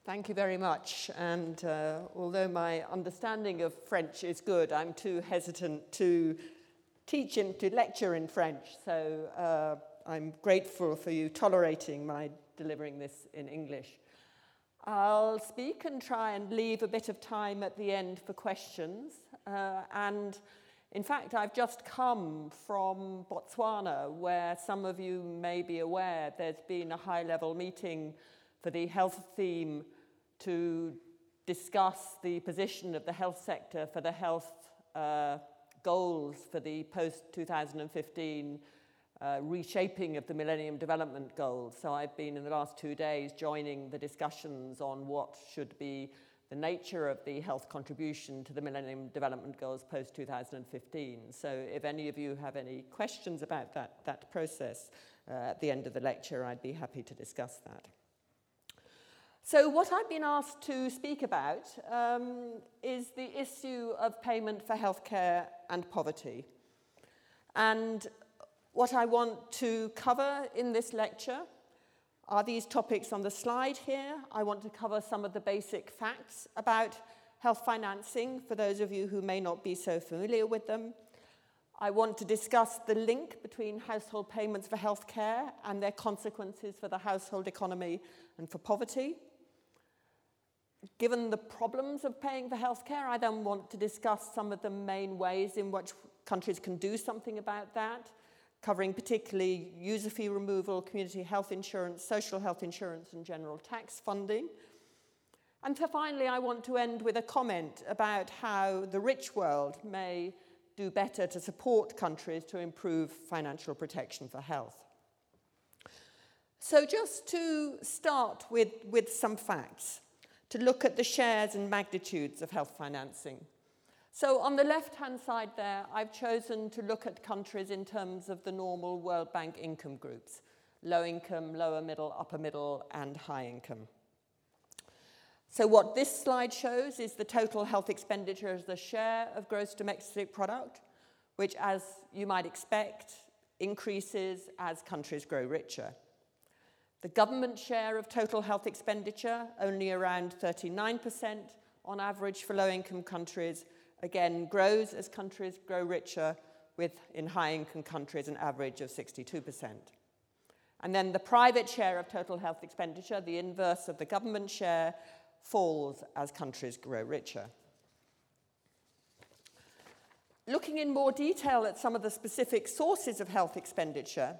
Thank you very much. And although my understanding of French is good, I'm too hesitant to to lecture in French. So I'm grateful for you tolerating my delivering this in English. I'll speak and try and leave a bit of time at the end for questions. And in fact, I've just come from Botswana, where some of you may be aware there's been a high-level meeting for the health theme to discuss the position of the health sector for the health goals for the post-2015 reshaping of the Millennium Development Goals. So I've been in the last 2 days joining the discussions on what should be the nature of the health contribution to the Millennium Development Goals post-2015. So if any of you have any questions about that process at the end of the lecture, I'd be happy to discuss that. So what I've been asked to speak about is the issue of payment for healthcare and poverty. And what I want to cover in this lecture are these topics on the slide here. I want to cover some of the basic facts about health financing for those of you who may not be so familiar with them. I want to discuss the link between household payments for healthcare and their consequences for the household economy and for poverty. Given the problems of paying for healthcare, I then want to discuss some of the main ways in which countries can do something about that, covering particularly user fee removal, community health insurance, social health insurance, and general tax funding. And finally, I want to end with a comment about how the rich world may do better to support countries to improve financial protection for health. So just to start with some facts, to look at the shares and magnitudes of health financing. So on the left-hand side there, I've chosen to look at countries in terms of the normal World Bank income groups: low income, lower middle, upper middle, and high income. So what this slide shows is the total health expenditure as the share of gross domestic product, which, as you might expect, increases as countries grow richer. The government share of total health expenditure, only around 39% on average for low-income countries, again grows as countries grow richer, with in high-income countries an average of 62%. And then the private share of total health expenditure, the inverse of the government share, falls as countries grow richer. Looking in more detail at some of the specific sources of health expenditure,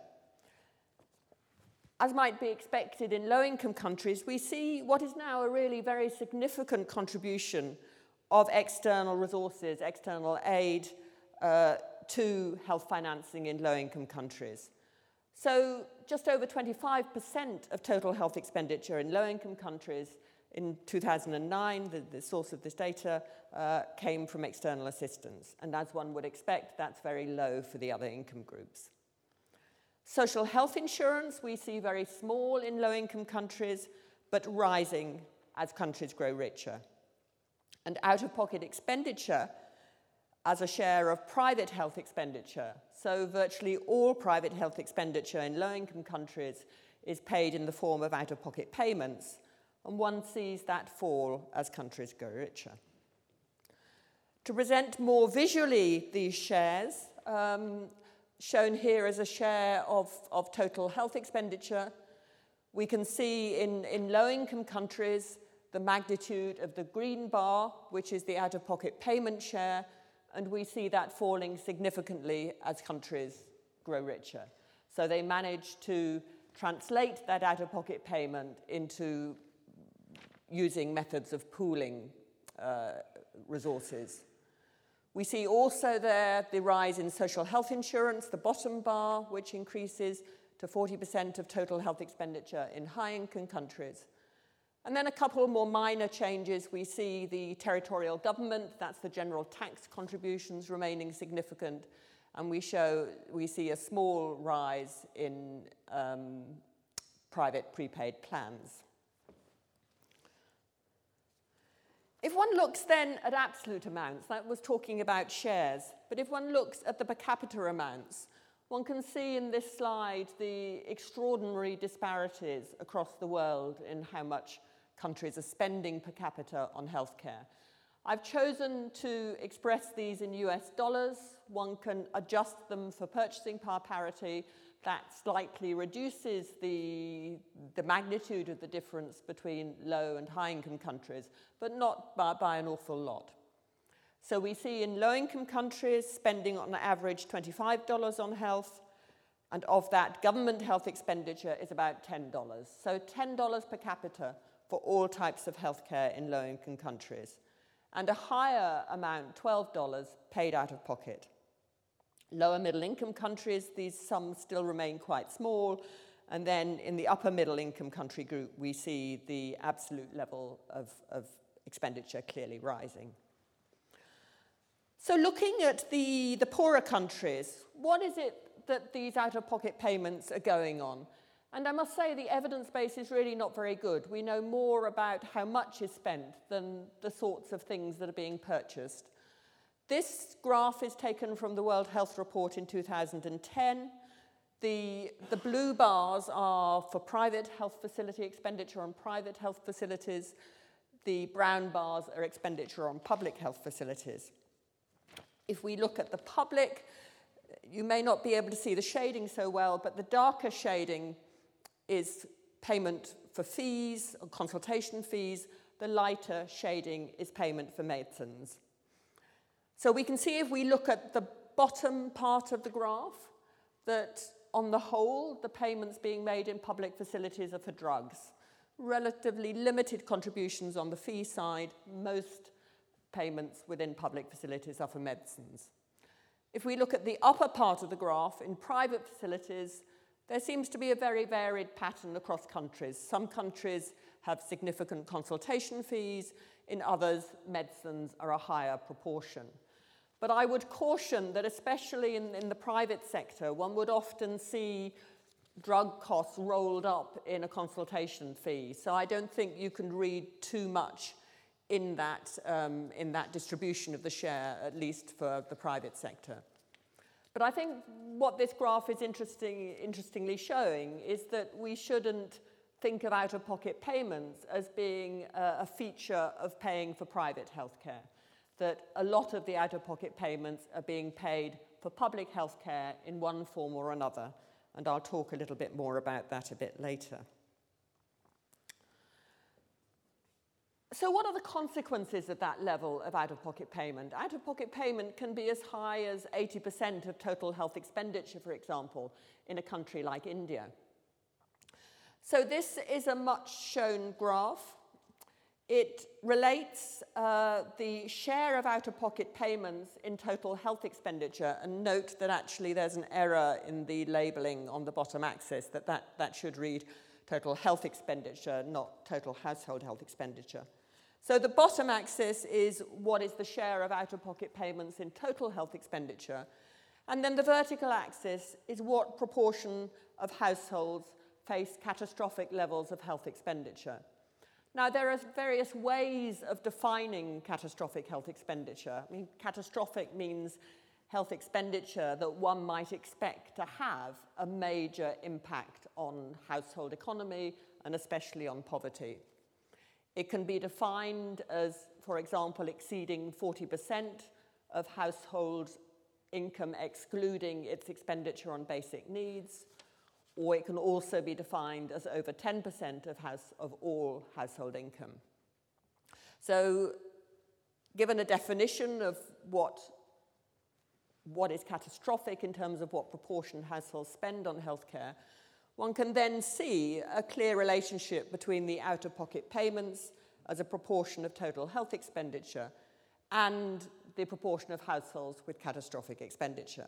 as might be expected in low-income countries, we see what is now a really very significant contribution of external resources, external aid to health financing in low-income countries. So just over 25% of total health expenditure in low-income countries in 2009, the source of this data, came from external assistance. And as one would expect, that's very low for the other income groups. Social health insurance we see very small in low-income countries, but rising as countries grow richer. And out-of-pocket expenditure as a share of private health expenditure, so virtually all private health expenditure in low-income countries is paid in the form of out-of-pocket payments, and one sees that fall as countries grow richer. To present more visually these shares, shown here as a share of total health expenditure, we can see in low-income countries the magnitude of the green bar, which is the out-of-pocket payment share, and we see that falling significantly as countries grow richer. So they manage to translate that out-of-pocket payment into using methods of pooling resources. We see also there the rise in social health insurance, the bottom bar, which increases to 40% of total health expenditure in high-income countries. And then a couple more minor changes. We see the territorial government, that's the general tax contributions, remaining significant. And we see a small rise in private prepaid plans. If one looks then at absolute amounts, that was talking about shares, but if one looks at the per capita amounts, one can see in this slide the extraordinary disparities across the world in how much countries are spending per capita on healthcare. I've chosen to express these in US dollars. One can adjust them for purchasing power parity. That slightly reduces the magnitude of the difference between low and high income countries, but not by an awful lot. So we see in low income countries spending on average $25 on health, and of that, government health expenditure is about $10. So $10 per capita for all types of healthcare in low income countries, and a higher amount, $12, paid out of pocket. Lower middle income countries, these sums still remain quite small, and then in the upper middle income country group, we see the absolute level of expenditure clearly rising. So looking at the poorer countries, what is it that these out-of-pocket payments are going on? And I must say the evidence base is really not very good. We know more about how much is spent than the sorts of things that are being purchased. This graph is taken from the World Health Report in 2010. The blue bars are for private health facility expenditure on private health facilities. The brown bars are expenditure on public health facilities. If we look at the public, you may not be able to see the shading so well, but the darker shading is payment for fees or consultation fees. The lighter shading is payment for medicines. So we can see if we look at the bottom part of the graph that on the whole, the payments being made in public facilities are for drugs. Relatively limited contributions on the fee side. Most payments within public facilities are for medicines. If we look at the upper part of the graph, in private facilities, there seems to be a very varied pattern across countries. Some countries have significant consultation fees. In others, medicines are a higher proportion. But I would caution that especially in the private sector, one would often see drug costs rolled up in a consultation fee. So I don't think you can read too much in that distribution of the share, at least for the private sector. But I think what this graph is interestingly showing is that we shouldn't think of out-of-pocket payments as being a feature of paying for private healthcare, that a lot of the out-of-pocket payments are being paid for public healthcare in one form or another, and I'll talk a little bit more about that a bit later. So what are the consequences of that level of out-of-pocket payment? Out-of-pocket payment can be as high as 80% of total health expenditure, for example, in a country like India. So this is a much-shown graph. It relates the share of out-of-pocket payments in total health expenditure, and note that actually there's an error in the labeling on the bottom axis, that should read total health expenditure, not total household health expenditure. So the bottom axis is what is the share of out-of-pocket payments in total health expenditure, and then the vertical axis is what proportion of households face catastrophic levels of health expenditure. Now, there are various ways of defining catastrophic health expenditure. I mean, catastrophic means health expenditure that one might expect to have a major impact on household economy and especially on poverty. It can be defined as, for example, exceeding 40% of household income excluding its expenditure on basic needs, or it can also be defined as over 10% of all household income. So, given a definition of what is catastrophic in terms of what proportion households spend on healthcare, one can then see a clear relationship between the out-of-pocket payments as a proportion of total health expenditure and the proportion of households with catastrophic expenditure.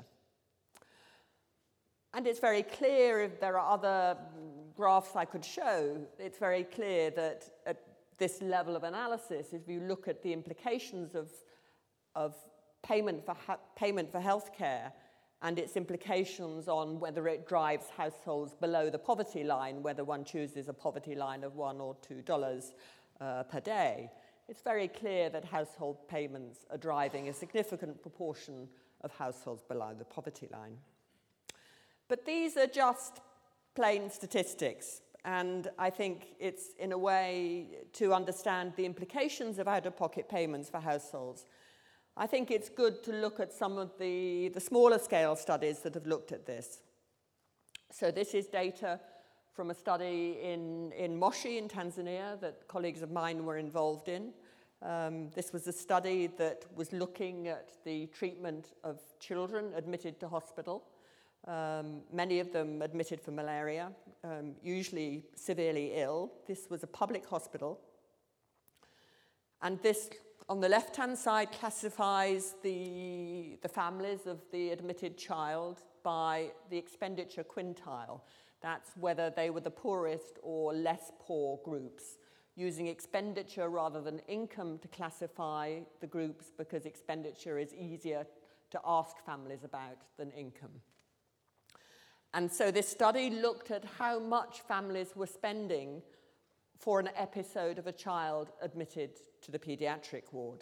And it's very clear, if there are other graphs I could show, it's very clear that at this level of analysis, if you look at the implications of payment for healthcare and its implications on whether it drives households below the poverty line, whether one chooses a poverty line of $1 or $2 per day, it's very clear that household payments are driving a significant proportion of households below the poverty line. But these are just plain statistics, And I think it's, in a way, to understand the implications of out-of-pocket payments for households. I think it's good to look at some of the smaller scale studies that have looked at this. So this is data from a study in Moshi in Tanzania that colleagues of mine were involved in. This was a study that was looking at the treatment of children admitted to hospital. Many of them admitted for malaria, usually severely ill. This was a public hospital. And this, on the left-hand side, classifies the families of the admitted child by the expenditure quintile. That's whether they were the poorest or less poor groups, using expenditure rather than income to classify the groups, because expenditure is easier to ask families about than income. And so this study looked at how much families were spending for an episode of a child admitted to the pediatric ward.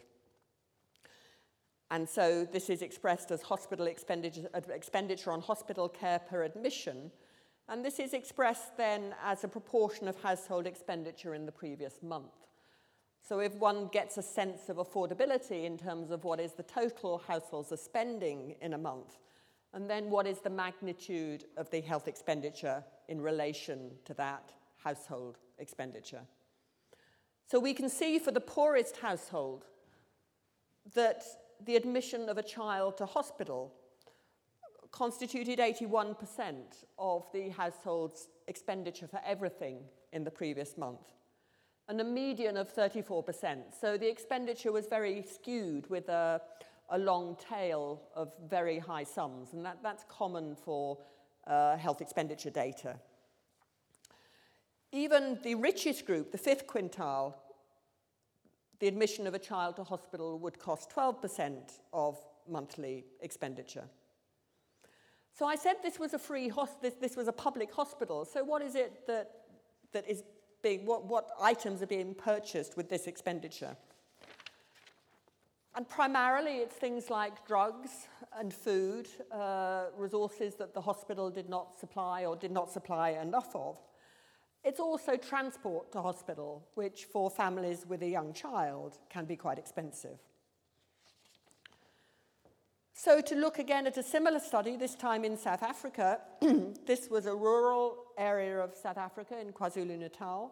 And so this is expressed as hospital expenditure on hospital care per admission, and this is expressed then as a proportion of household expenditure in the previous month. So if one gets a sense of affordability in terms of what is the total households are spending in a month, and then what is the magnitude of the health expenditure in relation to that household expenditure. So we can see for the poorest household that the admission of a child to hospital constituted 81% of the household's expenditure for everything in the previous month, and a median of 34%. So the expenditure was very skewed with a long tail of very high sums, and that's common for health expenditure data. Even the richest group, the fifth quintile, the admission of a child to hospital would cost 12% of monthly expenditure. So I said this was a this was a public hospital. So what is it that is being, what items are being purchased with this expenditure? And primarily it's things like drugs and food, resources that the hospital did not supply or did not supply enough of. It's also transport to hospital, which for families with a young child can be quite expensive. So to look again at a similar study, this time in South Africa, this was a rural area of South Africa in KwaZulu-Natal.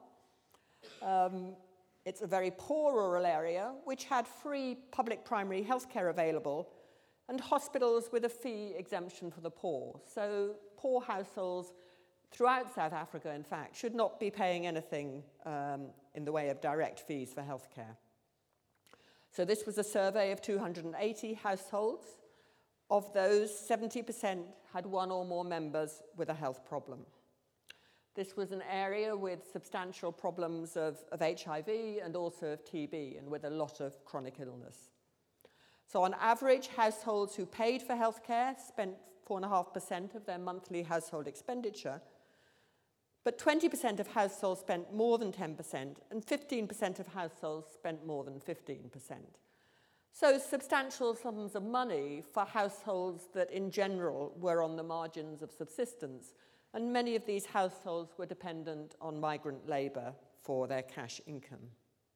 It's a very poor rural area, which had free public primary health care available and hospitals with a fee exemption for the poor. So poor households throughout South Africa, in fact, should not be paying anything in the way of direct fees for healthcare. So this was a survey of 280 households. Of those, 70% had one or more members with a health problem. This was an area with substantial problems of HIV and also of TB, and with a lot of chronic illness. So on average, households who paid for healthcare spent 4.5% of their monthly household expenditure, but 20% of households spent more than 10%, and 15% of households spent more than 15%. So substantial sums of money for households that in general were on the margins of subsistence, and many of these households were dependent on migrant labour for their cash income.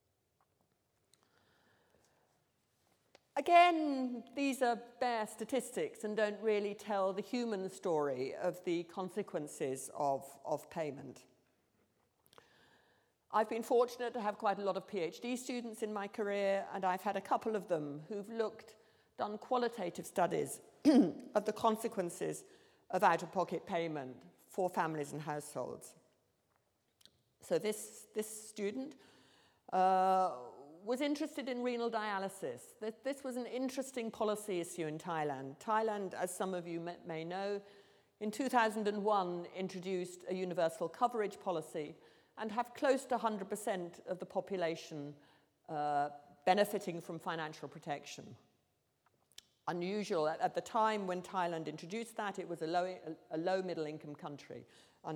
Again, these are bare statistics and don't really tell the human story of the consequences of payment. I've been fortunate to have quite a lot of PhD students in my career, and I've had a couple of them who've done qualitative studies of the consequences of out-of-pocket payment for families and households. So this student was interested in renal dialysis. This was an interesting policy issue in Thailand. Thailand, as some of you may know, in 2001 introduced a universal coverage policy and have close to 100% of the population benefiting from financial protection. Unusual, at the time when Thailand introduced that, it was a low middle income country,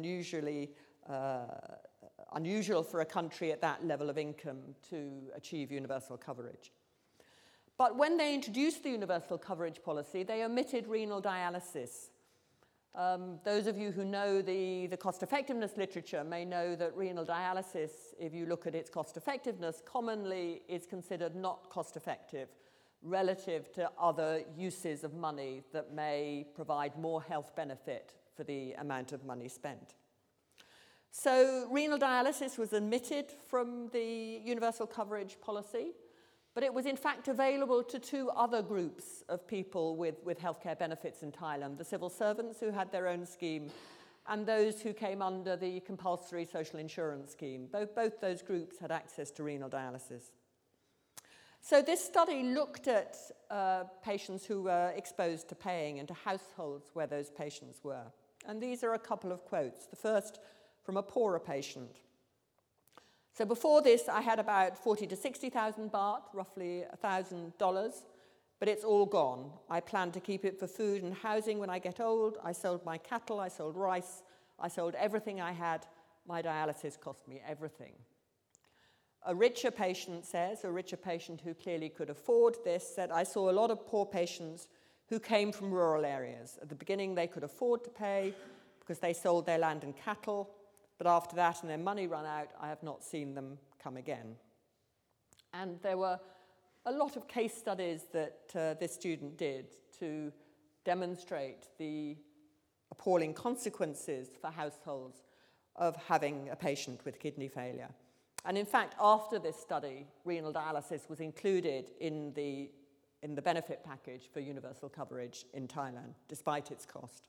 unusual for a country at that level of income to achieve universal coverage. But when they introduced the universal coverage policy, they omitted renal dialysis. Those of you who know the cost effectiveness literature may know that renal dialysis, if you look at its cost effectiveness, commonly is considered not cost effective relative to other uses of money that may provide more health benefit for the amount of money spent. So renal dialysis was omitted from the universal coverage policy, but it was in fact available to two other groups of people with healthcare benefits in Thailand, the civil servants who had their own scheme and those who came under the compulsory social insurance scheme. Both those groups had access to renal dialysis. So this study looked at patients who were exposed to paying and to households where those patients were. And these are a couple of quotes. The first from a poorer patient. So before this, I had about 40 to 60,000 baht, roughly $1,000, but it's all gone. I plan to keep it for food and housing when I get old. I sold my cattle, I sold rice, I sold everything I had. My dialysis cost me everything. A richer patient says, a richer patient who clearly could afford this, said, I saw a lot of poor patients who came from rural areas. At the beginning, they could afford to pay because they sold their land and cattle, but after that and their money ran out, I have not seen them come again. And there were a lot of case studies that this student did to demonstrate the appalling consequences for households of having a patient with kidney failure. And in fact, after this study, renal dialysis was included in the benefit package for universal coverage in Thailand, despite its cost.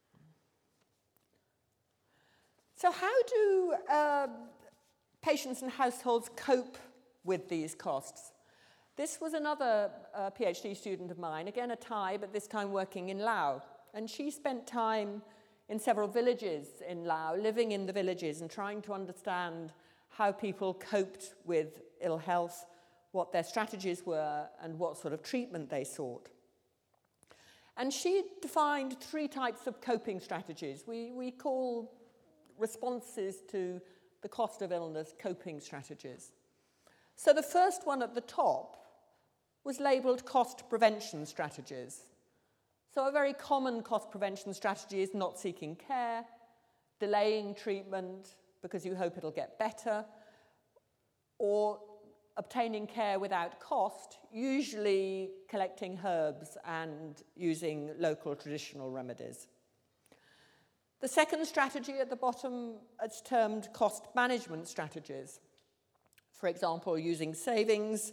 So how do patients and households cope with these costs? This was another PhD student of mine, again a Thai, but this time working in Laos. And she spent time in several villages in Laos, living in the villages and trying to understand how people coped with ill health, what their strategies were, and what sort of treatment they sought. And she defined three types of coping strategies. We call responses to the cost of illness coping strategies. So the first one at the top was labelled cost prevention strategies. So a very common cost prevention strategy is not seeking care, delaying treatment because you hope it'll get better, or obtaining care without cost, usually collecting herbs and using local traditional remedies. The second strategy at the bottom is termed cost management strategies. For example, using savings,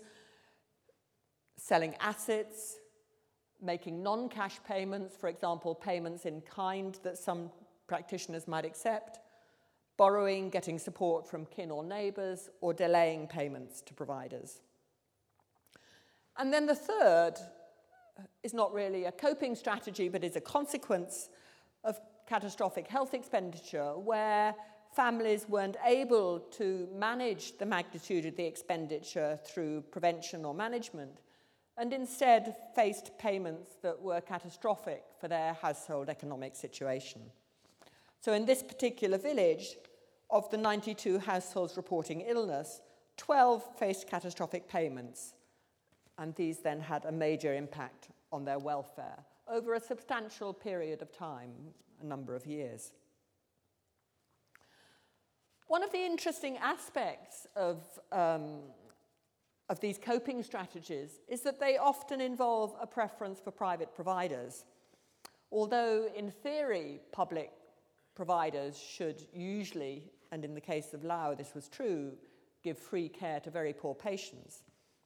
selling assets, making non-cash payments, for example, payments in kind that some practitioners might accept, borrowing, getting support from kin or neighbours, or delaying payments to providers. And then the third is not really a coping strategy, but is a consequence of catastrophic health expenditure, where families weren't able to manage the magnitude of the expenditure through prevention or management, and instead faced payments that were catastrophic for their household economic situation. So in this particular village, of the 92 households reporting illness, 12 faced catastrophic payments, and these then had a major impact on their welfare over a substantial period of time, a number of years. One of the interesting aspects of these coping strategies is that they often involve a preference for private providers. Although in theory, public providers should usually, and in the case of Laos this was true, give free care to very poor patients.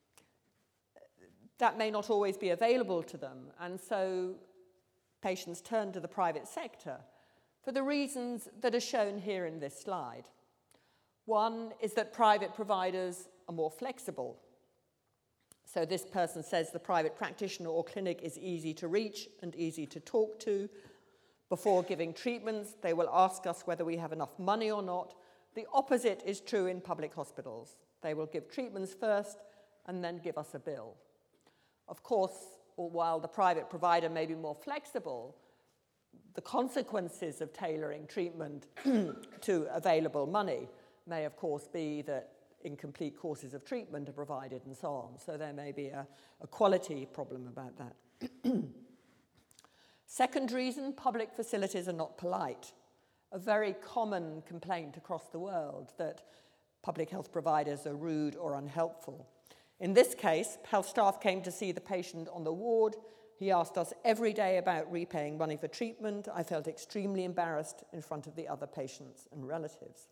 That may not always be available to them, and so patients turn to the private sector for the reasons that are shown here in this slide. One is that private providers are more flexible. So this person says the private practitioner or clinic is easy to reach and easy to talk to. Before giving treatments, they will ask us whether we have enough money or not. The opposite is true in public hospitals. They will give treatments first and then give us a bill. Of course, while the private provider may be more flexible, the consequences of tailoring treatment to available money may, of course, be that incomplete courses of treatment are provided and so on. So there may be a quality problem about that. Second reason, public facilities are not polite. A very common complaint across the world that public health providers are rude or unhelpful. In this case, health staff came to see the patient on the ward. He asked us every day about repaying money for treatment. I felt extremely embarrassed in front of the other patients and relatives.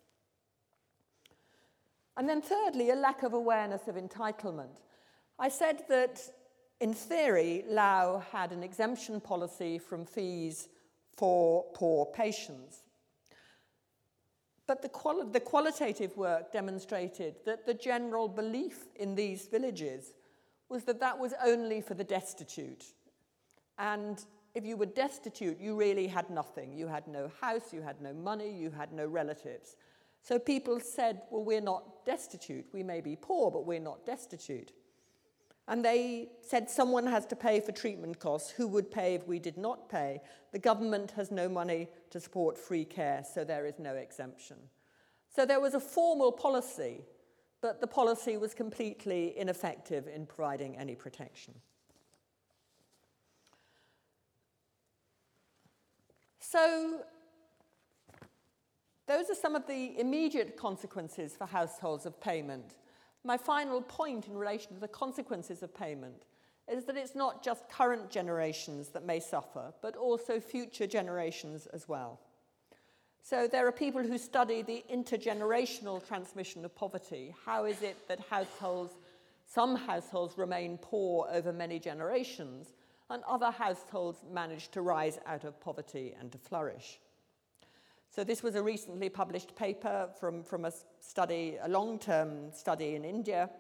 And then thirdly, a lack of awareness of entitlement. I said that in theory, Laos had an exemption policy from fees for poor patients. But the qualitative work demonstrated that the general belief in these villages was that that was only for the destitute. And if you were destitute, you really had nothing. You had no house, you had no money, you had no relatives. So people said, well, we're not destitute. We may be poor, but we're not destitute. And they said someone has to pay for treatment costs. Who would pay if we did not pay? The government has no money to support free care, so there is no exemption. So there was a formal policy, but the policy was completely ineffective in providing any protection. So those are some of the immediate consequences for households of payment. My final point in relation to the consequences of payment is that it's not just current generations that may suffer, but also future generations as well. So there are people who study the intergenerational transmission of poverty. How is it that some households remain poor over many generations, and other households manage to rise out of poverty and to flourish? So this was a recently published paper from a study, a long-term study in India.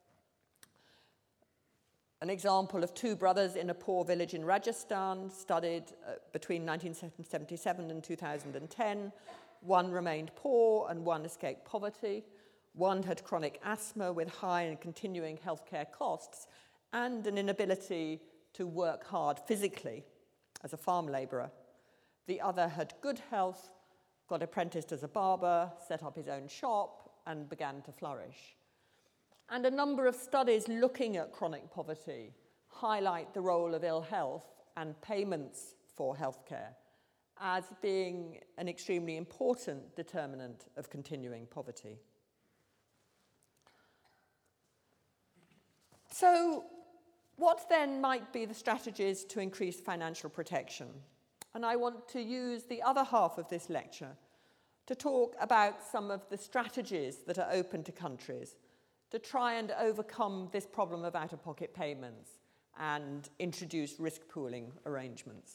An example of two brothers in a poor village in Rajasthan, studied between 1977 and 2010. One remained poor and one escaped poverty. One had chronic asthma with high and continuing healthcare costs and an inability to work hard physically as a farm labourer. The other had good health, got apprenticed as a barber, set up his own shop, and began to flourish. And a number of studies looking at chronic poverty highlight the role of ill health and payments for healthcare as being an extremely important determinant of continuing poverty. So, what then might be the strategies to increase financial protection? And I want to use the other half of this lecture to talk about some of the strategies that are open to countries to try and overcome this problem of out-of-pocket payments and introduce risk pooling arrangements.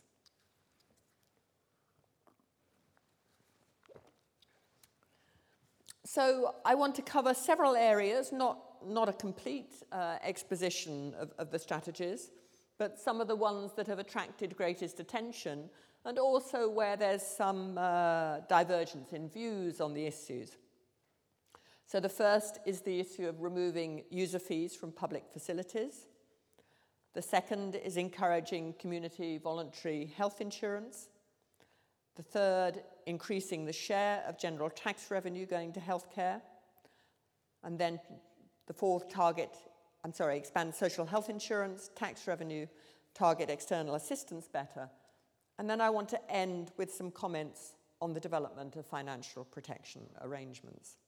So I want to cover several areas, not a complete exposition of the strategies, but some of the ones that have attracted greatest attention, and also where there's some divergence in views on the issues. So the first is the issue of removing user fees from public facilities. The second is encouraging community voluntary health insurance. The third, increasing the share of general tax revenue going to healthcare. And then the fourth expand social health insurance, tax revenue, target external assistance better. And then I want to end with some comments on the development of financial protection arrangements.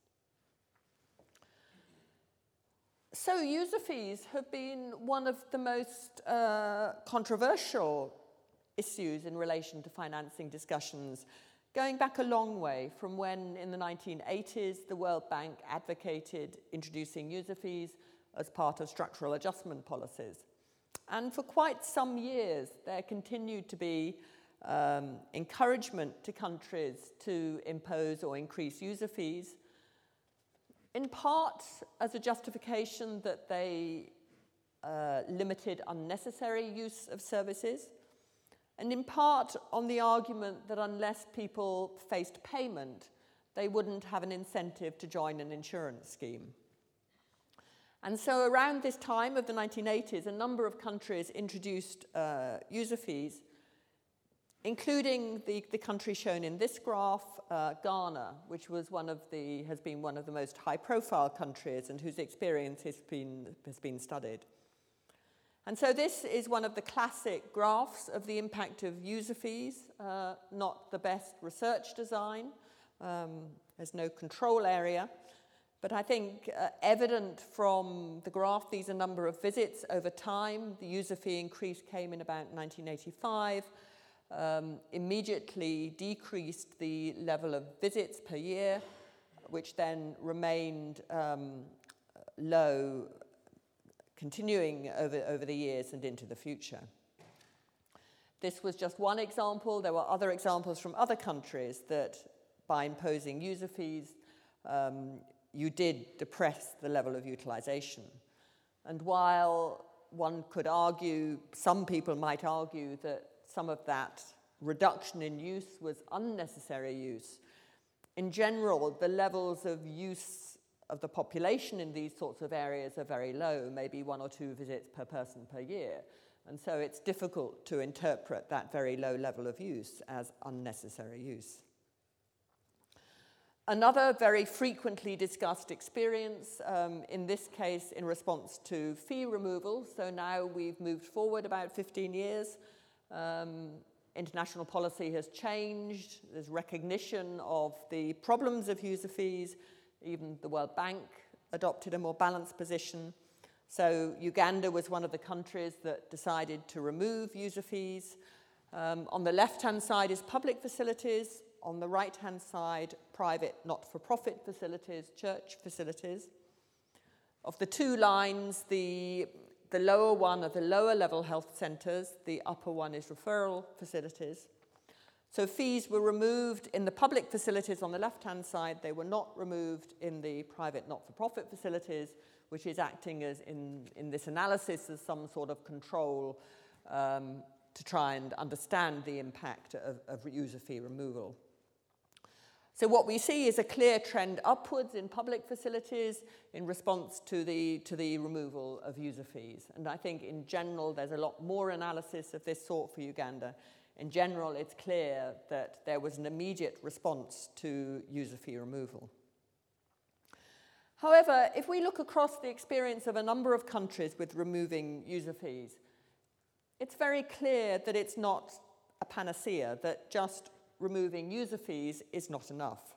So user fees have been one of the most controversial issues in relation to financing discussions, going back a long way from when in the 1980s the World Bank advocated introducing user fees as part of structural adjustment policies. And for quite some years there continued to be encouragement to countries to impose or increase user fees, in part as a justification that they limited unnecessary use of services, and in part on the argument that unless people faced payment, they wouldn't have an incentive to join an insurance scheme. And so around this time of the 1980s, a number of countries introduced user fees, including the country shown in this graph, Ghana, which has been one of the most high-profile countries and whose experience has been studied. And so this is one of the classic graphs of the impact of user fees, not the best research design. There's no control area. But I think evident from the graph, these are number of visits over time. The user fee increase came in about 1985, immediately decreased the level of visits per year, which then remained low, continuing over the years and into the future. This was just one example. There were other examples from other countries that by imposing user fees, you did depress the level of utilization. And while one could argue, some people might argue that some of that reduction in use was unnecessary use, in general, the levels of use of the population in these sorts of areas are very low, maybe 1 or 2 visits per person per year. And so it's difficult to interpret that very low level of use as unnecessary use. Another very frequently discussed experience, in this case in response to fee removal, so now we've moved forward about 15 years. International policy has changed. There's recognition of the problems of user fees. Even the World Bank adopted a more balanced position. So Uganda was one of the countries that decided to remove user fees. On the left-hand side is public facilities. On the right-hand side, private not-for-profit facilities, church facilities. Of the two lines, the lower one are the lower-level health centres. The upper one is referral facilities. So fees were removed in the public facilities on the left-hand side. They were not removed in the private not-for-profit facilities, which is acting as, in this analysis, as some sort of control to try and understand the impact of user fee removal. So what we see is a clear trend upwards in public facilities in response to the removal of user fees. And I think in general, there's a lot more analysis of this sort for Uganda. In general, it's clear that there was an immediate response to user fee removal. However, if we look across the experience of a number of countries with removing user fees, it's very clear that it's not a panacea, that just removing user fees is not enough.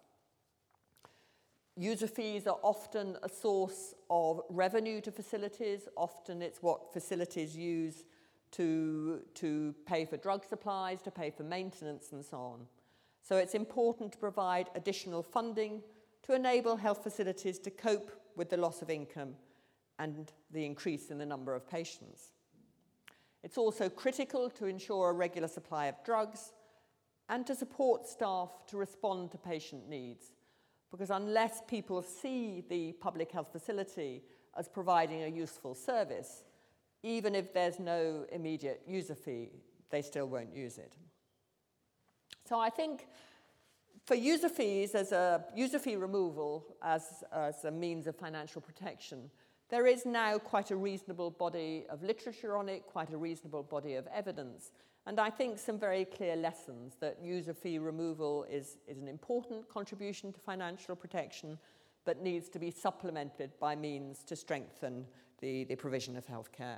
User fees are often a source of revenue to facilities. Often it's what facilities use to pay for drug supplies, to pay for maintenance, and so on. So it's important to provide additional funding to enable health facilities to cope with the loss of income and the increase in the number of patients. It's also critical to ensure a regular supply of drugs and to support staff to respond to patient needs, because unless people see the public health facility as providing a useful service, even if there's no immediate user fee, they still won't use it. So I think for user fees, as a user fee removal as a means of financial protection, there is now quite a reasonable body of literature on it, quite a reasonable body of evidence, and I think some very clear lessons that user fee removal is an important contribution to financial protection, but needs to be supplemented by means to strengthen the provision of healthcare.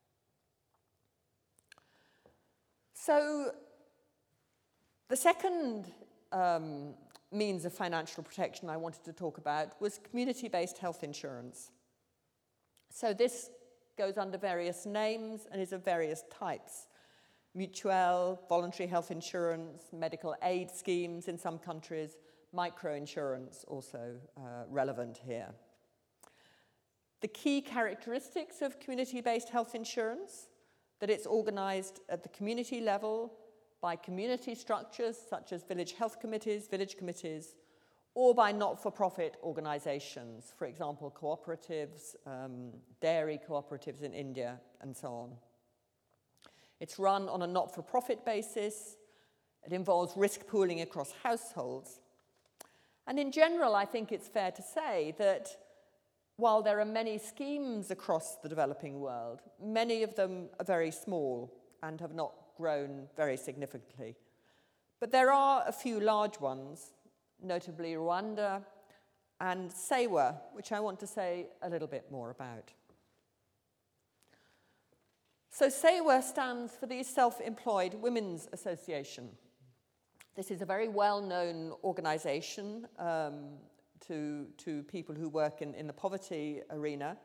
So the second means of financial protection I wanted to talk about was community-based health insurance. So this goes under various names and is of various types. Mutuelle, voluntary health insurance, medical aid schemes in some countries, microinsurance also relevant here. The key characteristics of community-based health insurance, that it's organized at the community level by community structures such as village health committees, village committees, or by not-for-profit organizations, for example, cooperatives, dairy cooperatives in India, and so on. It's run on a not-for-profit basis. It involves risk pooling across households. And in general, I think it's fair to say that while there are many schemes across the developing world, many of them are very small and have not grown very significantly. But there are a few large ones, notably Rwanda and SEWA, which I want to say a little bit more about. So SEWA stands for the Self-Employed Women's Association. This is a very well-known organisation to people who work in the poverty arena.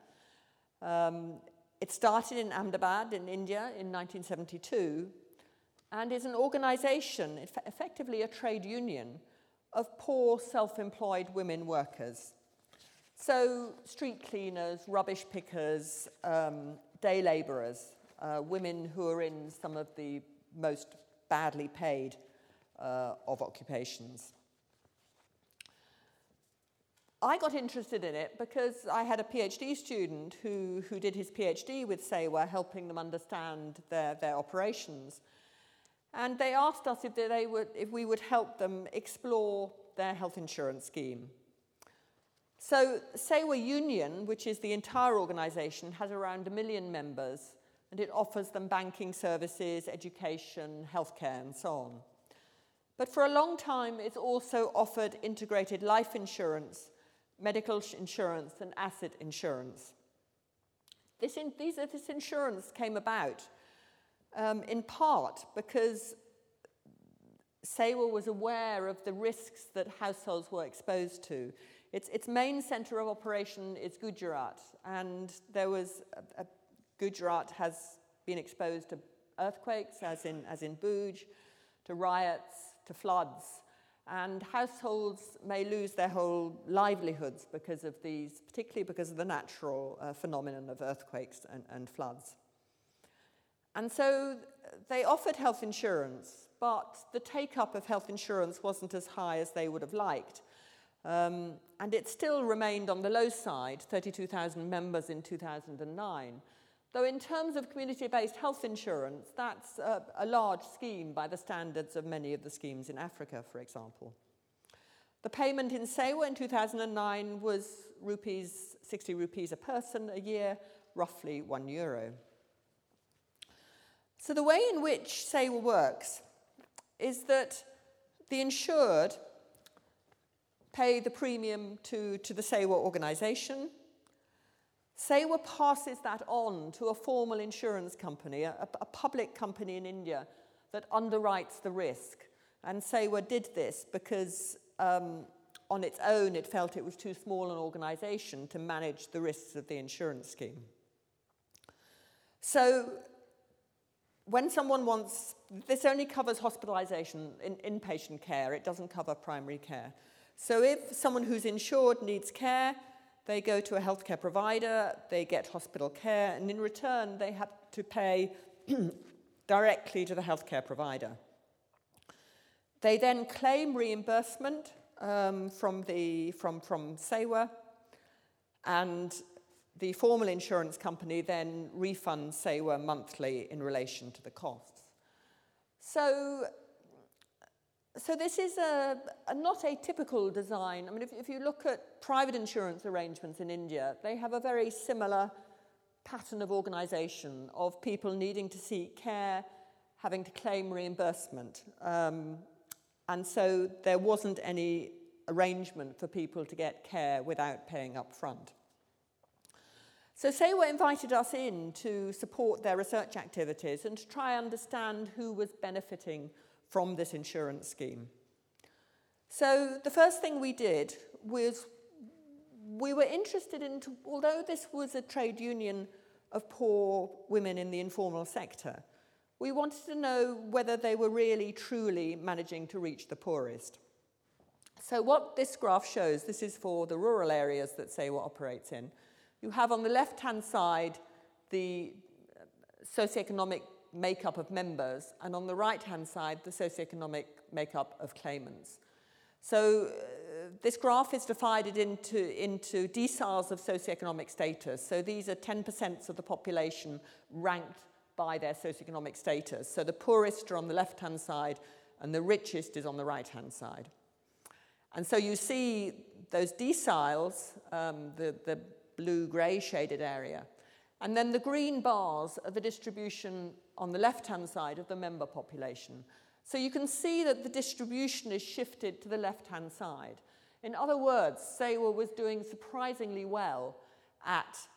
It started in Ahmedabad in India in 1972 and is an organisation, effectively a trade union, of poor self-employed women workers. So street cleaners, rubbish pickers, day labourers, women who are in some of the most badly paid of occupations. I got interested in it because I had a PhD student who did his PhD with SEWA, helping them understand their operations. And they asked us if we would help them explore their health insurance scheme. So SEWA Union, which is the entire organisation, has around 1 million members, and it offers them banking services, education, healthcare, and so on. But for a long time, it's also offered integrated life insurance, medical insurance, and asset insurance. This insurance came about in part because SEWA was aware of the risks that households were exposed to. Its main centre of operation is Gujarat, and Gujarat has been exposed to earthquakes, as in Bhuj, to riots, to floods, and households may lose their whole livelihoods because of these, particularly because of the natural phenomenon of earthquakes and floods. And so they offered health insurance, but the take-up of health insurance wasn't as high as they would have liked. And it still remained on the low side, 32,000 members in 2009. Though in terms of community-based health insurance, that's a large scheme by the standards of many of the schemes in Africa, for example. The payment in SEWA in 2009 was 60 rupees a person a year, roughly €1. So the way in which SEWA works is that the insured pay the premium to the SEWA organisation. SEWA passes that on to a formal insurance company, a public company in India that underwrites the risk. And SEWA did this because on its own it felt it was too small an organisation to manage the risks of the insurance scheme. So when someone wants, this only covers hospitalisation in inpatient care, it doesn't cover primary care. So if someone who's insured needs care, they go to a healthcare provider, they get hospital care, and in return they have to pay directly to the healthcare provider. They then claim reimbursement from SEWA, and the formal insurance company then refunds SEWA monthly in relation to the costs. So this is not a typical design. I mean, if you look at private insurance arrangements in India, they have a very similar pattern of organisation of people needing to seek care, having to claim reimbursement. And so there wasn't any arrangement for people to get care without paying up front. So SEWA invited us in to support their research activities and to try and understand who was benefiting from this insurance scheme. So the first thing we did was we were interested in, although this was a trade union of poor women in the informal sector, we wanted to know whether they were really, truly managing to reach the poorest. So what this graph shows, this is for the rural areas that SEWA operates in. You have on the left-hand side the socioeconomic makeup of members, and on the right-hand side, the socioeconomic makeup of claimants. So this graph is divided into deciles of socioeconomic status. So these are 10% of the population ranked by their socioeconomic status. So the poorest are on the left-hand side, and the richest is on the right-hand side. And so you see those deciles, the blue-grey shaded area. And then the green bars are the distribution on the left-hand side of the member population. So you can see that the distribution is shifted to the left-hand side. In other words, SEWA was doing surprisingly well at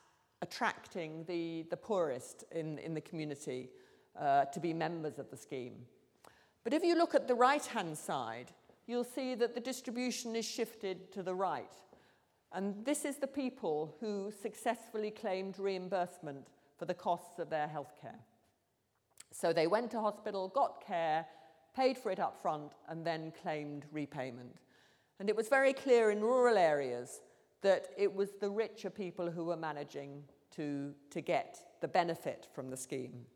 attracting the poorest in the community to be members of the scheme. But if you look at the right-hand side, you'll see that the distribution is shifted to the right. And this is the people who successfully claimed reimbursement for the costs of their healthcare. So they went to hospital, got care, paid for it up front, and then claimed repayment. And it was very clear in rural areas that it was the richer people who were managing to get the benefit from the scheme.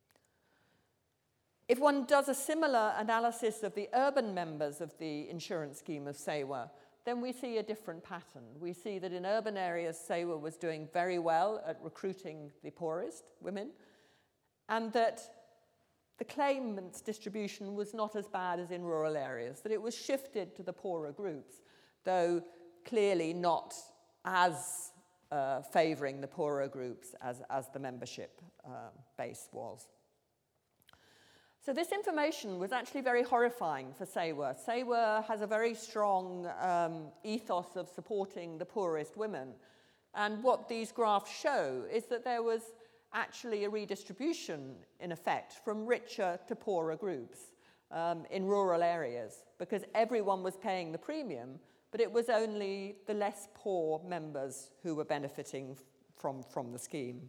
If one does a similar analysis of the urban members of the insurance scheme of SEWA, then we see a different pattern. We see that in urban areas, SEWA was doing very well at recruiting the poorest women, and that the claimants' distribution was not as bad as in rural areas, that it was shifted to the poorer groups, though clearly not as favouring the poorer groups as the membership base was. So this information was actually very horrifying for SEWA. SEWA has a very strong ethos of supporting the poorest women. And what these graphs show is that there was actually a redistribution, in effect, from richer to poorer groups in rural areas, because everyone was paying the premium, but it was only the less poor members who were benefiting from the scheme.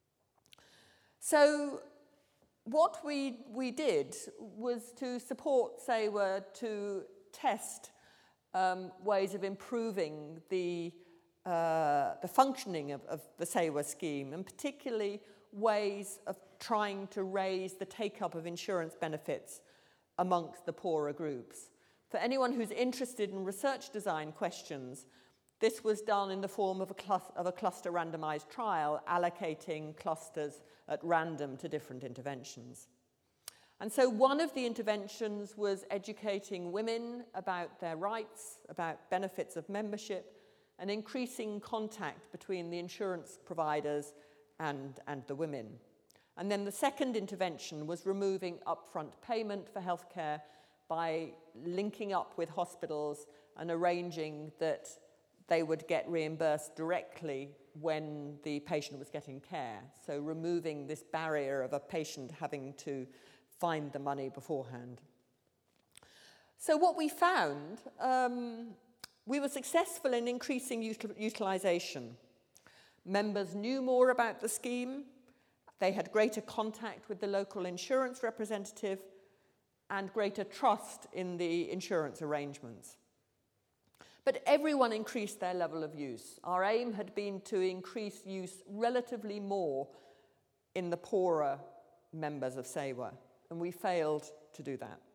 So what we did was to support SEWA to test ways of improving the functioning of the SEWA scheme, and particularly ways of trying to raise the take-up of insurance benefits amongst the poorer groups. For anyone who's interested in research design questions, this was done in the form of a cluster randomized trial, allocating clusters at random to different interventions. And so one of the interventions was educating women about their rights, about benefits of membership, and increasing contact between the insurance providers and the women. And then the second intervention was removing upfront payment for healthcare by linking up with hospitals and arranging that they would get reimbursed directly when the patient was getting care. So removing this barrier of a patient having to find the money beforehand. So what we found, we were successful in increasing utilization. Members knew more about the scheme, they had greater contact with the local insurance representative, and greater trust in the insurance arrangements. But everyone increased their level of use. Our aim had been to increase use relatively more in the poorer members of SEWA, and we failed to do that.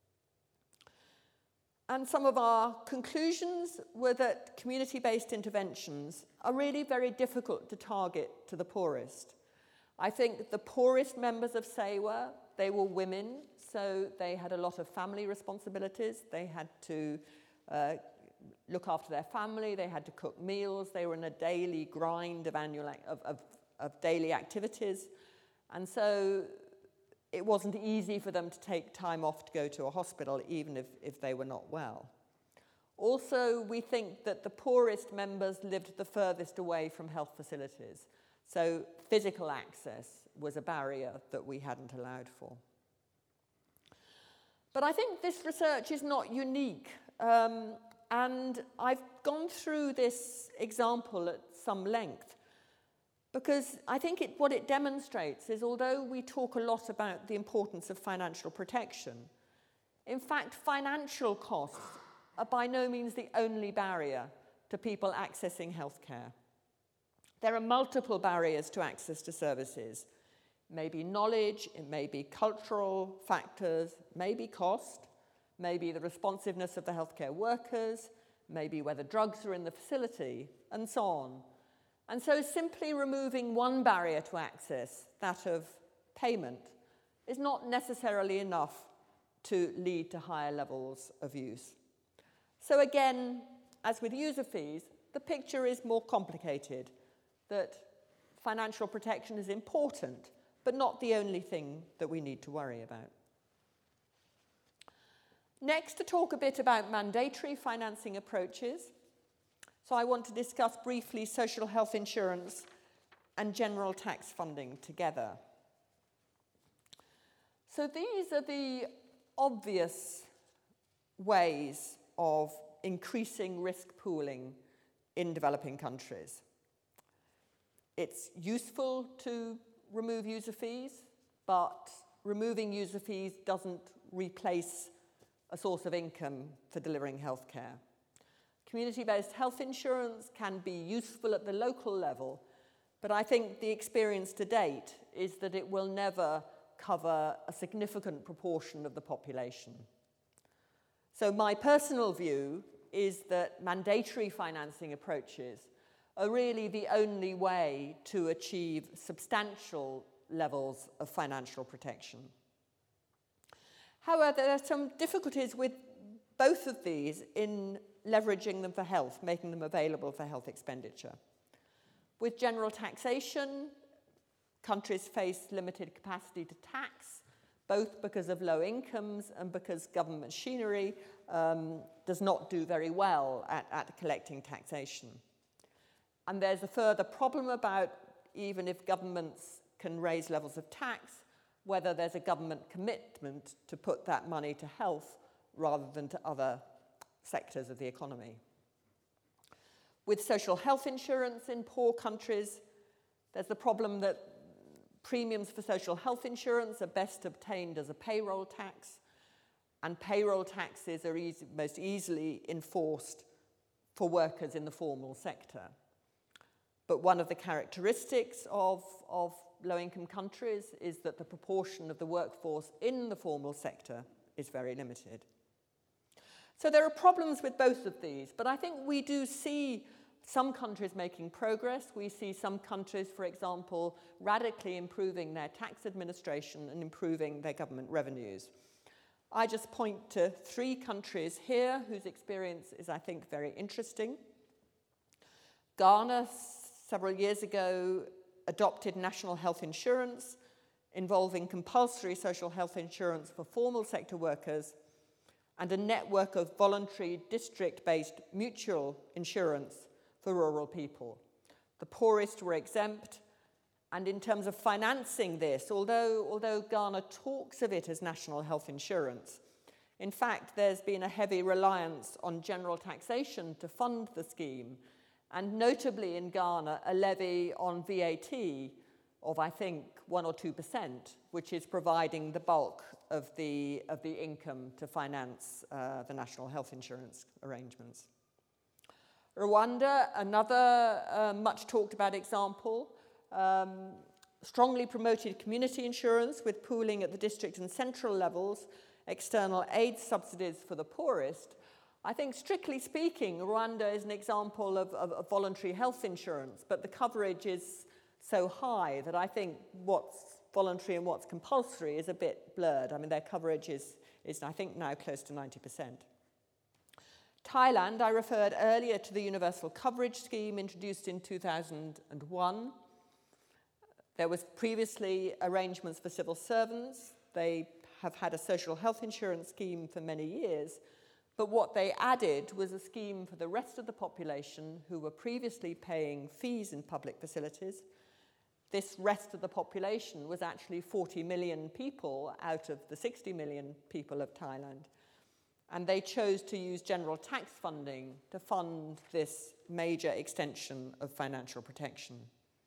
And some of our conclusions were that community-based interventions are really very difficult to target to the poorest. I think the poorest members of SEWA, they were women, so they had a lot of family responsibilities. They had to look after their family, they had to cook meals, they were in a daily grind of daily activities. And so it wasn't easy for them to take time off to go to a hospital, even if they were not well. Also, we think that the poorest members lived the furthest away from health facilities. So physical access was a barrier that we hadn't allowed for. But I think this research is not unique. And I've gone through this example at some length because I think what it demonstrates is, although we talk a lot about the importance of financial protection, in fact, financial costs are by no means the only barrier to people accessing healthcare. There are multiple barriers to access to services. It may be knowledge, it may be cultural factors, maybe cost, maybe the responsiveness of the healthcare workers, maybe whether drugs are in the facility, and so on. And so simply removing one barrier to access, that of payment, is not necessarily enough to lead to higher levels of use. So again, as with user fees, the picture is more complicated, that financial protection is important, but not the only thing that we need to worry about. Next, to talk a bit about mandatory financing approaches. So I want to discuss briefly social health insurance and general tax funding together. So these are the obvious ways of increasing risk pooling in developing countries. It's useful to remove user fees, but removing user fees doesn't replace a source of income for delivering healthcare. Community-based health insurance can be useful at the local level, but I think the experience to date is that it will never cover a significant proportion of the population. So my personal view is that mandatory financing approaches are really the only way to achieve substantial levels of financial protection. However, there are some difficulties with both of these in leveraging them for health, making them available for health expenditure. With general taxation, countries face limited capacity to tax, both because of low incomes and because government machinery does not do very well at collecting taxation. And there's a further problem about, even if governments can raise levels of tax, whether there's a government commitment to put that money to health rather than to other sectors of the economy. With social health insurance in poor countries, there's the problem that premiums for social health insurance are best obtained as a payroll tax, and payroll taxes are most easily enforced for workers in the formal sector. But one of the characteristics of low-income countries is that the proportion of the workforce in the formal sector is very limited. So there are problems with both of these, but I think we do see some countries making progress. We see some countries, for example, radically improving their tax administration and improving their government revenues. I just point to 3 countries here whose experience is, I think, very interesting. Ghana, several years ago, adopted national health insurance involving compulsory social health insurance for formal sector workers and a network of voluntary district-based mutual insurance for rural people. The poorest were exempt, and in terms of financing this, although Ghana talks of it as national health insurance, in fact, there's been a heavy reliance on general taxation to fund the scheme, and notably in Ghana, a levy on VAT of, I think, 1 or 2%, which is providing the bulk of the income to finance the national health insurance arrangements. Rwanda, another much talked about example, strongly promoted community insurance with pooling at the district and central levels, external aid subsidies for the poorest. I think, strictly speaking, Rwanda is an example of voluntary health insurance, but the coverage is so high that I think what's voluntary and what's compulsory is a bit blurred. I mean, their coverage is I think, now close to 90%. Thailand, I referred earlier to the universal coverage scheme introduced in 2001. There was previously arrangements for civil servants. They have had a social health insurance scheme for many years, but what they added was a scheme for the rest of the population who were previously paying fees in public facilities. This rest of the population was actually 40 million people out of the 60 million people of Thailand. And they chose to use general tax funding to fund this major extension of financial protection.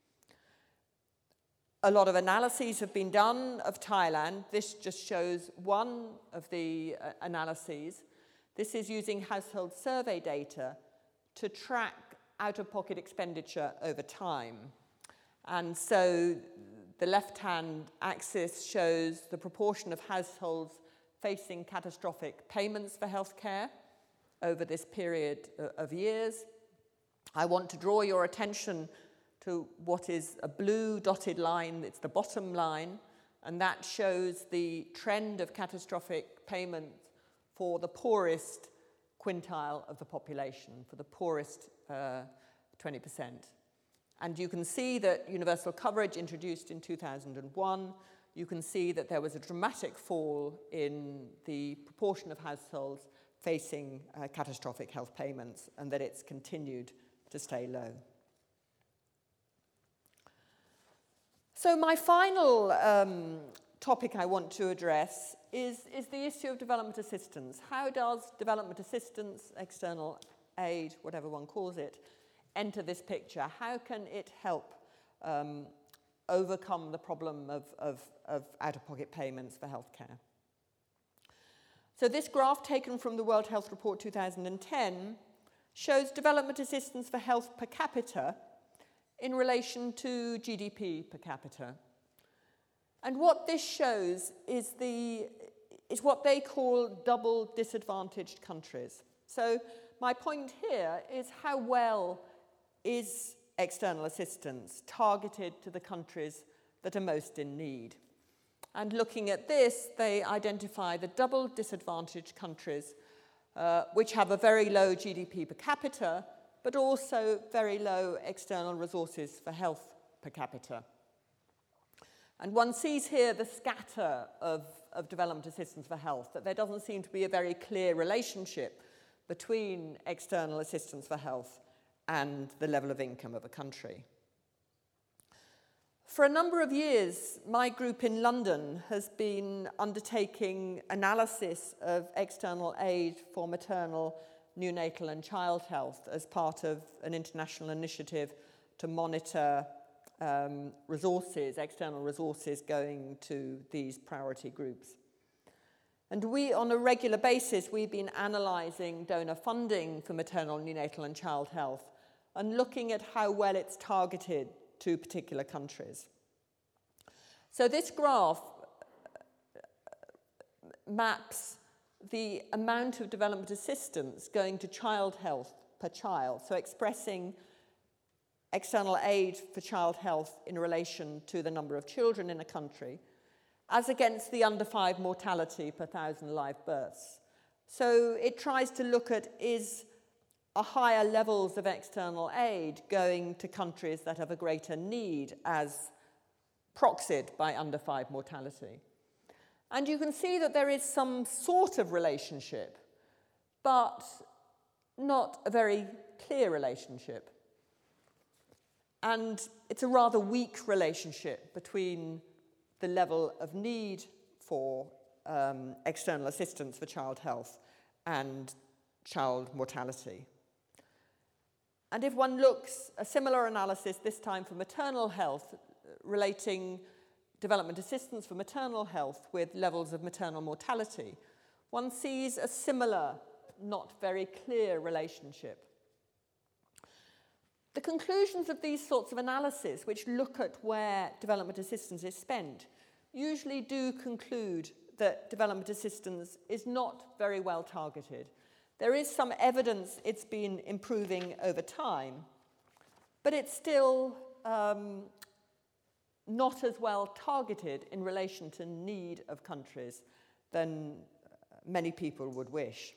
A lot of analyses have been done of Thailand. This just shows one of the analyses. This is using household survey data to track out-of-pocket expenditure over time. And so the left-hand axis shows the proportion of households facing catastrophic payments for healthcare over this period of years. I want to draw your attention to what is a blue dotted line. It's the bottom line, and that shows the trend of catastrophic payments for the poorest quintile of the population, for the poorest 20%. And you can see that universal coverage introduced in 2001, you can see that there was a dramatic fall in the proportion of households facing catastrophic health payments, and that it's continued to stay low. So my final topic I want to address is the issue of development assistance. How does development assistance, external aid, whatever one calls it, enter this picture? How can it help overcome the problem of out-of-pocket payments for healthcare? So this graph, taken from the World Health Report 2010, shows development assistance for health per capita in relation to GDP per capita. And what this shows is what they call double disadvantaged countries. So my point here is how well is external assistance targeted to the countries that are most in need. And looking at this, they identify the double disadvantaged countries which have a very low GDP per capita, but also very low external resources for health per capita. And one sees here the scatter of development assistance for health, that there doesn't seem to be a very clear relationship between external assistance for health and the level of income of a country. For a number of years, my group in London has been undertaking analysis of external aid for maternal, neonatal and child health as part of an international initiative to monitor external resources going to these priority groups. And we, on a regular basis, we've been analysing donor funding for maternal, neonatal and child health and looking at how well it's targeted to particular countries. So this graph maps the amount of development assistance going to child health per child, so expressing external aid for child health in relation to the number of children in a country, as against the under 5 mortality per 1,000 live births. So it tries to look at, is a higher levels of external aid going to countries that have a greater need as proxied by under 5 mortality. And you can see that there is some sort of relationship, but not a very clear relationship. And it's a rather weak relationship between the level of need for external assistance for child health and child mortality. And if one looks a similar analysis, this time for maternal health, relating development assistance for maternal health with levels of maternal mortality, one sees a similar, not very clear relationship. The conclusions of these sorts of analysis, which look at where development assistance is spent, usually do conclude that development assistance is not very well targeted. There is some evidence it's been improving over time, but it's still not as well targeted in relation to need of countries than many people would wish.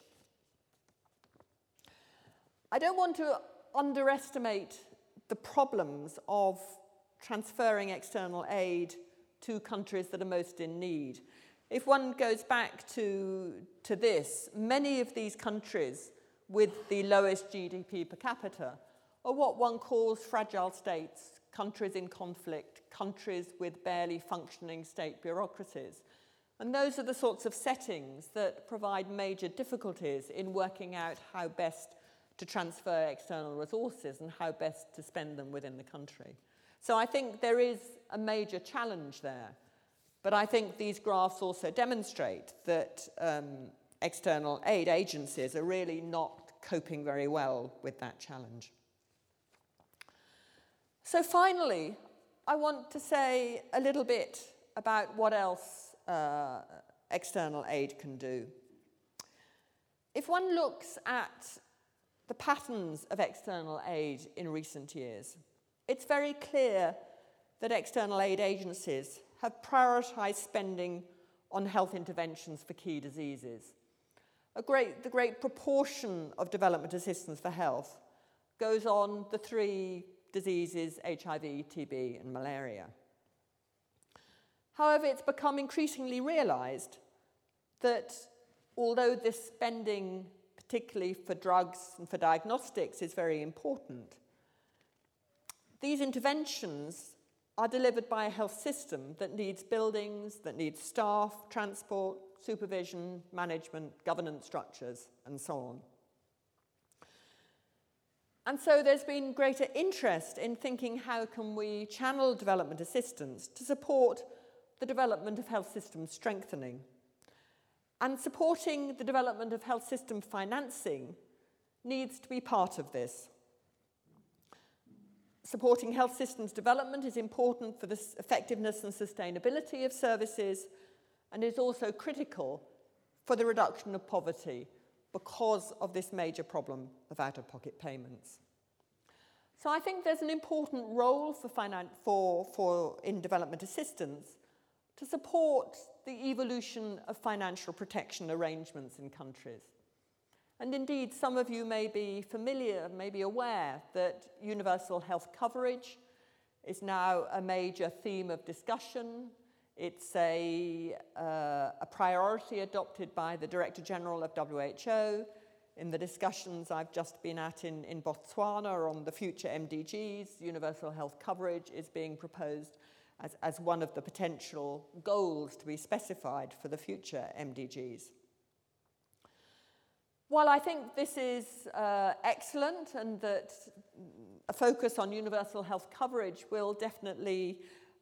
I don't want to underestimate the problems of transferring external aid to countries that are most in need. If one goes back to this, many of these countries with the lowest GDP per capita are what one calls fragile states, countries in conflict, countries with barely functioning state bureaucracies. And those are the sorts of settings that provide major difficulties in working out how best to transfer external resources and how best to spend them within the country. So I think there is a major challenge there. But I think these graphs also demonstrate that external aid agencies are really not coping very well with that challenge. So finally, I want to say a little bit about what else external aid can do. If one looks at the patterns of external aid in recent years, it's very clear that external aid agencies have prioritised spending on health interventions for key diseases. The great proportion of development assistance for health goes on the 3 diseases, HIV, TB, and malaria. However, it's become increasingly realised that although this spending, particularly for drugs and for diagnostics, is very important, these interventions are delivered by a health system that needs buildings, that needs staff, transport, supervision, management, governance structures, and so on. And so there's been greater interest in thinking how can we channel development assistance to support the development of health system strengthening. And supporting the development of health system financing needs to be part of this. Supporting health systems development is important for the effectiveness and sustainability of services, and is also critical for the reduction of poverty because of this major problem of out-of-pocket payments. So I think there's an important role in development assistance to support the evolution of financial protection arrangements in countries. And indeed, some of you may be familiar, may be aware that universal health coverage is now a major theme of discussion. It's a priority adopted by the Director General of WHO in the discussions I've just been at in Botswana on the future MDGs. Universal health coverage is being proposed as one of the potential goals to be specified for the future MDGs. While I think this is excellent and that a focus on universal health coverage will definitely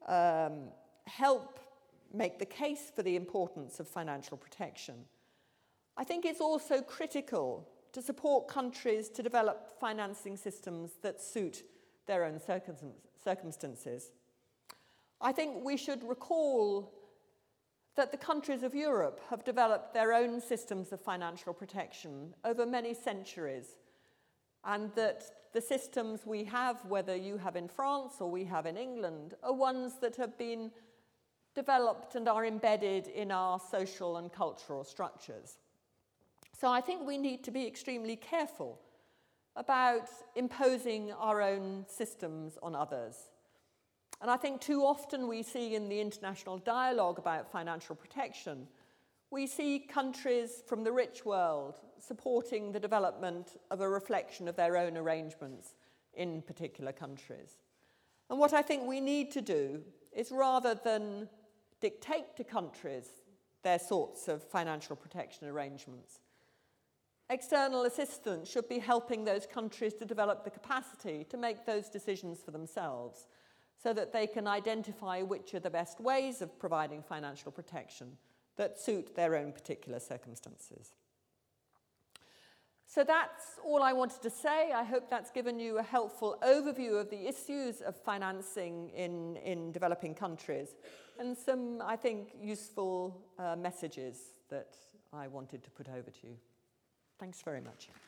help make the case for the importance of financial protection, I think it's also critical to support countries to develop financing systems that suit their own circumstances. I think we should recall that the countries of Europe have developed their own systems of financial protection over many centuries, and that the systems we have, whether you have in France or we have in England, are ones that have been developed and are embedded in our social and cultural structures. So I think we need to be extremely careful about imposing our own systems on others. And I think too often we see in the international dialogue about financial protection, we see countries from the rich world supporting the development of a reflection of their own arrangements in particular countries. And what I think we need to do is, rather than dictate to countries their sorts of financial protection arrangements, external assistance should be helping those countries to develop the capacity to make those decisions for themselves, so that they can identify which are the best ways of providing financial protection that suit their own particular circumstances. So that's all I wanted to say. I hope that's given you a helpful overview of the issues of financing in developing countries, and some, I think, useful messages that I wanted to put over to you. Thanks very much.